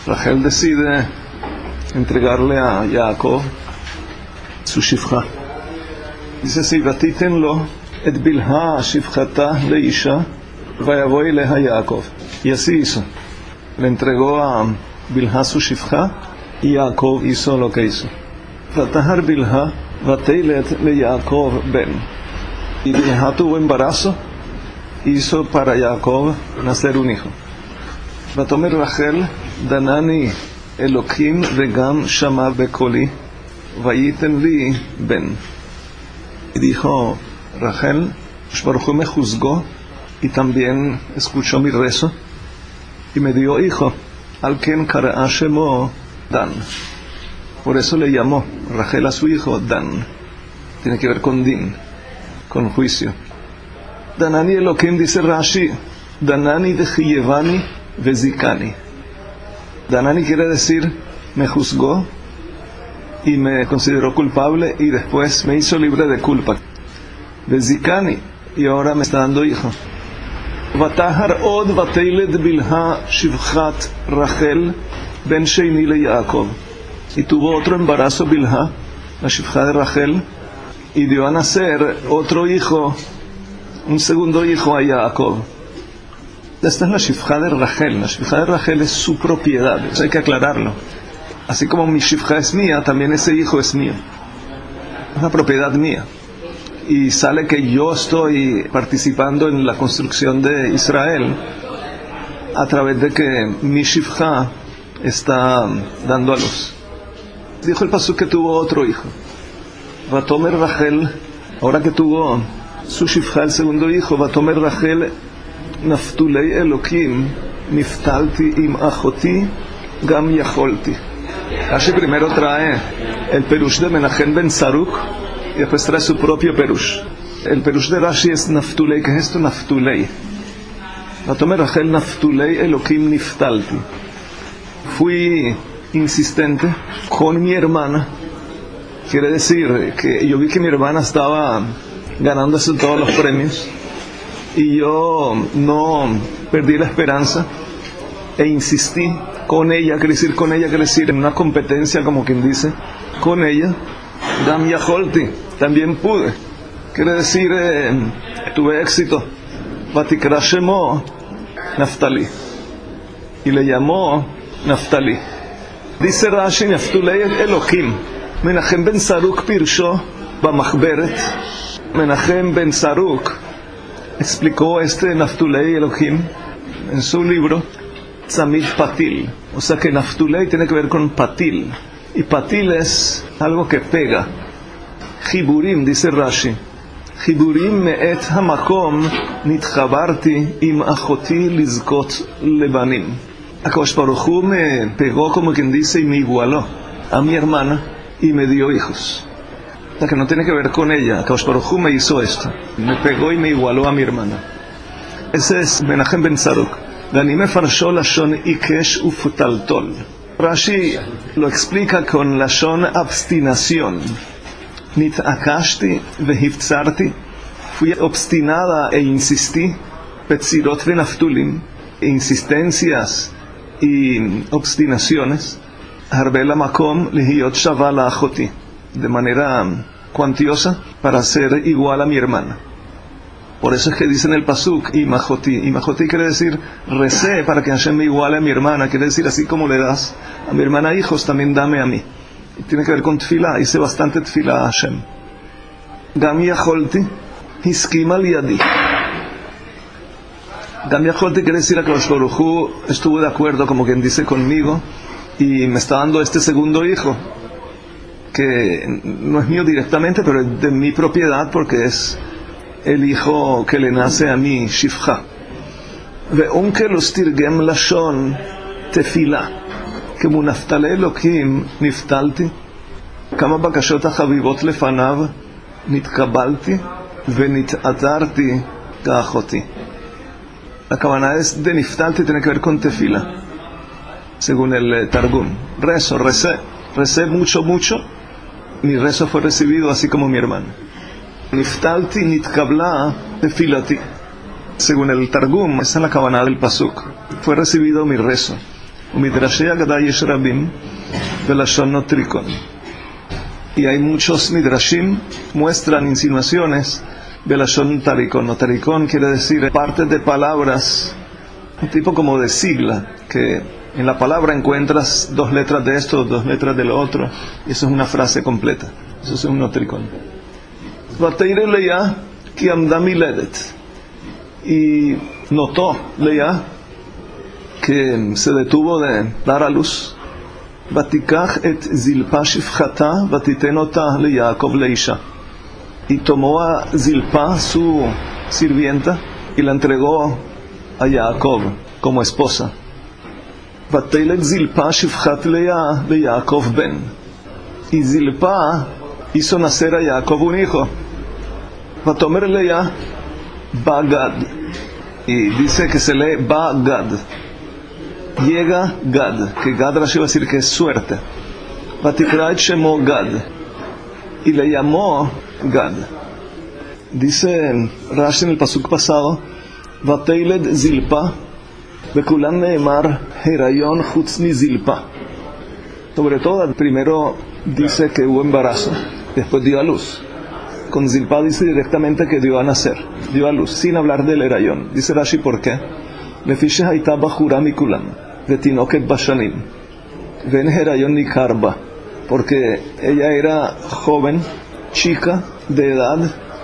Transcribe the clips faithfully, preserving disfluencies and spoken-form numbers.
Rachel decide entregarle a Jacob su shifcha. Dice así: Vatitenlo et bilha shifchata leisha vayavo eleha Jacob. Y así hizo. Le entregó a Bilha su shifcha y Jacob hizo lo que hizo. Vatahar Bilha vateilet le Jacob ben. Y Bilha tuvo embarazo, hizo para Jacob nacer un hijo. Vatomer Rachel danani Elohim vegam shama bekoli vayiten li ben. Y dijo Rachel, Baruj Hu me juzgó y también escuchó mi rezo y me dio hijo, al quien kara'a shemo Dan. Por eso le llamó Rachel a su hijo Dan. Tiene que ver con din, con juicio. Danani Elohim, dice Rashi, Danani de Chiyevani vezikani. Danani quiere decir me juzgó y me consideró culpable y después me hizo libre de culpa. Vezikani, y ahora me está dando hijo. Vatahar od vateilet bilha shivchat Rachel ben sheini le Jacob. Y tuvo otro embarazo Bilha, la shivcha de Rachel, y dio a nacer otro hijo, un segundo hijo a Jacob. Esta es la shivcha de Rachel. La shivcha de Rachel es su propiedad, eso hay que aclararlo. Así como mi shivcha es mía, también ese hijo es mío. Es una propiedad mía. Y sale que yo estoy participando en la construcción de Israel a través de que mi shivcha está dando a luz. Dijo el pasuk que tuvo otro hijo. Vatomer Rachel, ahora que tuvo su shivcha, el segundo hijo, Vatomer Rachel, Naftulei Elohim, Niftalti im achoti, gam yacholti. Así primero trae el perush de Menachem ben Saruk y después trae su propio perush. El perush de Rashi es Naftulei. ¿Qué es esto Naftulei? Vatomer Rachel, Naftulei Elohim, Niftalti. Fui insistente con mi hermana. Quiere decir que yo vi que mi hermana estaba ganándose todos los premios y yo no perdí la esperanza e insistí con ella. Quiere decir con ella, quiere decir en una competencia, como quien dice, con ella. Dam yacholti, también pude. Quiere decir eh, tuve éxito. Vatikra shemo Naftali, y le llamó Naftali. Dice Rashi, Naftulei Elohim. Menachem ben Saruk pirsho bamachberet. Menachem ben Saruk explicó este Naftulei Elohim en su libro Tzamid Patil. O sea que Naftulei tiene que ver con Patil, y Patil es algo que pega. Chiburim, dice Rashi, Chiburim me'et hamakom nitchabarti im achoti lizkot lebanim. Akadosh Baruj Hu me pegó, como quien dice, y me igualó a mi hermana y me dio hijos. O sea que no tiene que ver con ella. Akadosh Baruj Hu me hizo esto, me pegó y me igualó a mi hermana. Ese es Menachem ben Saruk. Dani mefarshó lashon ikesh ufutaltol. Rashi lo explica con lashon abstinación. Nit akashti vehiftzarti. Fui obstinada e insistí. Petzirot venaftulim. Insistencias y obstinaciones. Harbela makom lihiyot shava la achoti, de manera cuantiosa para ser igual a mi hermana. Por eso es que dice en el pasuk imachoti. Imachoti quiere decir recé para que Hashem me iguale a mi hermana. Quiere decir así como le das a mi hermana hijos, también dame a mí. Y tiene que ver con tefilá. Hice bastante tefilá a Hashem. Gam yacholti hiskima liadi. Gam yacholti quiere decir que Akadosh Baruj Hu estuvo de acuerdo, como quien dice, conmigo, y me está dando este segundo hijo, que no es mío directamente, pero es de mi propiedad, porque es el hijo que le nace a mí, Shifcha. Ve'unke los tirgem lashon tefila, כמו נפתלי אלוקים נפתלתי, כמה בקשות החביבות לפניו נתקבלתי ונתעזרתי כאחותי. La cabana es de niftalti, tiene que ver con tefila, según el Targum. Rezo, recé, recé mucho, mucho. Mi rezo fue recibido así como mi hermano. Niftalti nitkabla tefilati, según el Targum, esa es la cabana del pasuk. Fue recibido mi rezo. Midrashei Agada yesh rabim velashon no trikon. Y hay muchos midrashim muestran insinuaciones velashon tarikon. No tarikon quiere decir partes de palabras, un tipo como de sigla, que en la palabra encuentras dos letras de esto, dos letras de lo otro, y eso es una frase completa. Eso es un notricón. Vateire Leah ki amda miledet. Y notó Leah que se detuvo de dar a luz. Vatikach et Zilpa shifchata vatiten ota le Yaakov leisha. Y tomó a Zilpa, su sirvienta, y la entregó a Jacob como esposa. Vatelet Zilpa shifchat Leah le Yaakov ben. Y Zilpa hizo nacer a Jacob un hijo. Vatomer Leah Bagad. Y dice que se lee Bagad. Llega Gad, que Gad Rashi va a decir que es suerte. Vatikrait shemo Gad. Y le llamó Gad. Dice Rashi en el pasuk pasado, Vatelet Zilpa Bekulan neemar herayon chutz mi Zilpa. Sobre todo, primero dice que hubo embarazo, después dio a luz. Con Zilpa dice directamente que dio a nacer, dio a luz, sin hablar del herayón. Dice Rashi, ¿por qué? Lefishe haita bachura mikulam vetinoket bashanim ven herayón nikarba, porque ella era joven, chica, de edad,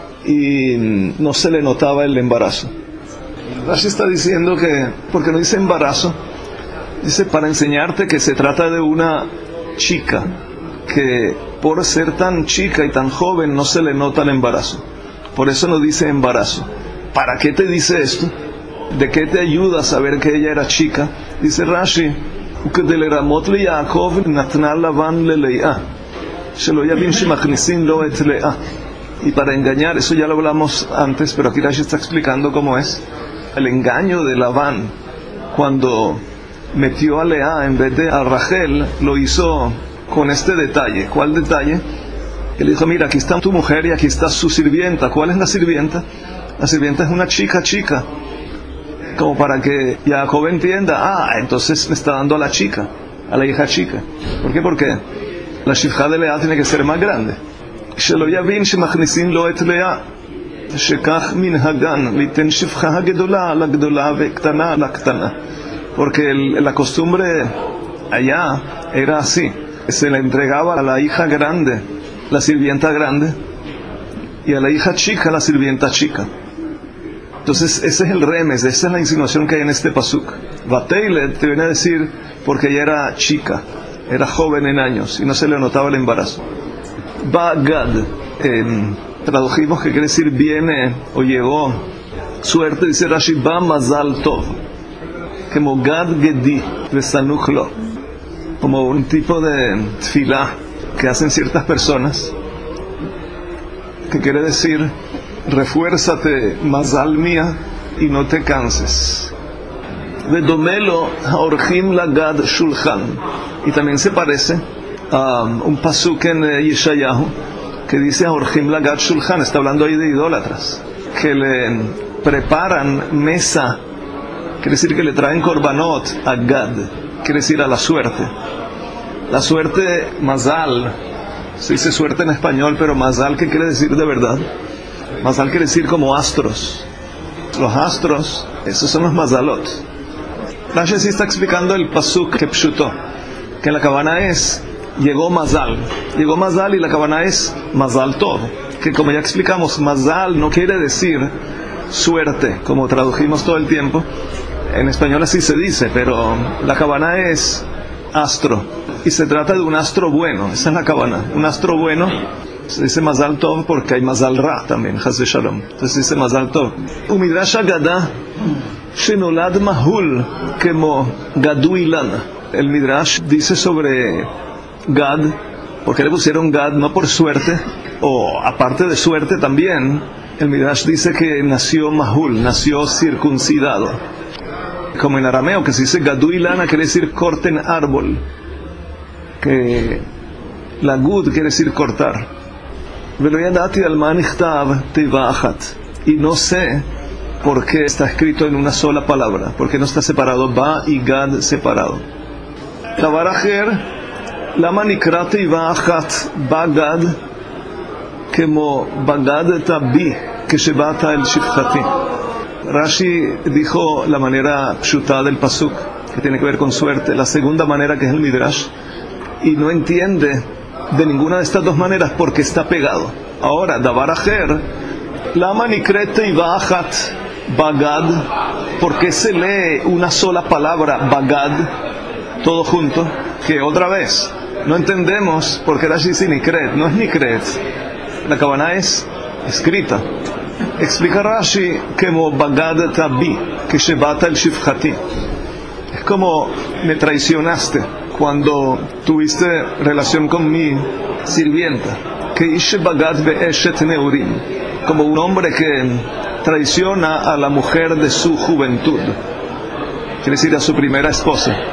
y no se le notaba el embarazo. Rashi está diciendo que, porque no dice embarazo, dice para enseñarte que se trata de una chica, que por ser tan chica y tan joven no se le nota el embarazo. Por eso no dice embarazo. ¿Para qué te dice esto? ¿De qué te ayuda a saber que ella era chica? Dice Rashi, וכדלרמות ליעקב נתנה לבן ללאה, שלא יבין שמכניסים לו את לאה. Y para engañar, eso ya lo hablamos antes, pero aquí Rashi está explicando cómo es el engaño de Labán. Cuando metió a Lea en vez de a Rachel, lo hizo con este detalle. ¿Cuál detalle? Él dijo, mira, aquí está tu mujer y aquí está su sirvienta. ¿Cuál es la sirvienta? La sirvienta es una chica chica, como para que Jacob entienda, ah, entonces me está dando a la chica, a la hija chica. ¿Por qué? Porque la shifja de Lea tiene que ser más grande. שלא יבין שמכניסים לו את לאה, שכך מנהגן ליתן שפחה הגדולה לגדולה וקטנה לקטנה. Porque el, la costumbre allá era así, se le entregaba a la hija grande la sirvienta grande y a la hija chica la sirvienta chica. Entonces ese es el remes, esa es la insinuación que hay en este pasuk. Vateilet te viene a decir porque ella era chica, era joven en años y no se le notaba el embarazo. Bagad, eh, tradujimos que quiere decir viene o llegó suerte. Dice Rashi, ba mazal tov, como gad gedi vesanuch lo, como un tipo de tefilá que hacen ciertas personas, que quiere decir refuérzate mazal mía y no te canses. Vedomelo haorchim lagad shulchan, y también se parece Um, un pasuk en uh, Yeshayahu que dice Orjim Lagat Shulchan, está hablando ahí de idólatras que le preparan mesa, quiere decir que le traen korbanot a Gad, quiere decir a la suerte. La suerte, mazal, se dice suerte en español, pero mazal, ¿qué quiere decir de verdad? Mazal quiere decir como astros. Los astros, esos son los mazalot. Rashi sí está explicando el pasuk que pshutó, que en la cabana es llegó Mazal, llegó Mazal y la cabana es Mazal Tov, que como ya explicamos, Mazal no quiere decir suerte, como tradujimos todo el tiempo, en español así se dice, pero la cabana es astro, y se trata de un astro bueno, esa es la cabana, un astro bueno, se dice Mazal Tov porque hay Mazal Ra también, Chas v'Shalom, entonces se dice Mazal Tov. Umidrash Agada, Shenolad Mahul, como Gadu Ilana. El Midrash dice sobre Gad, porque le pusieron Gad no por suerte, o aparte de suerte también, el Midrash dice que nació Mahul, nació circuncidado, como en arameo que se dice Gadu Ilana, quiere decir corten árbol, que la Gud quiere decir cortar. Y no sé por qué está escrito en una sola palabra, porque no está separado Ba y Gad separado. דבר אחר, למה נקרא תיבה אחת בגד כמו בגדת בי כשבאת אל שפחתי? Rashi dijo la manera pshuta del pasuk, que tiene que ver con suerte, la segunda manera que es el midrash, y no entiende de ninguna de estas dos maneras porque está pegado. Ahora, davar acher, lama nikret teiva achat bagad, ¿por qué se lee una sola palabra bagad todo junto? Que otra vez no entendemos por qué Rashi dice nikret, no es nikret, la cabana es escrita. Explica Rashi como bagad tabi, que shebata el shifchati. Es como me traicionaste cuando tuviste relación con mi sirvienta. Que ish bagad be'eshet neurim, como un hombre que traiciona a la mujer de su juventud, quiere decir a su primera esposa.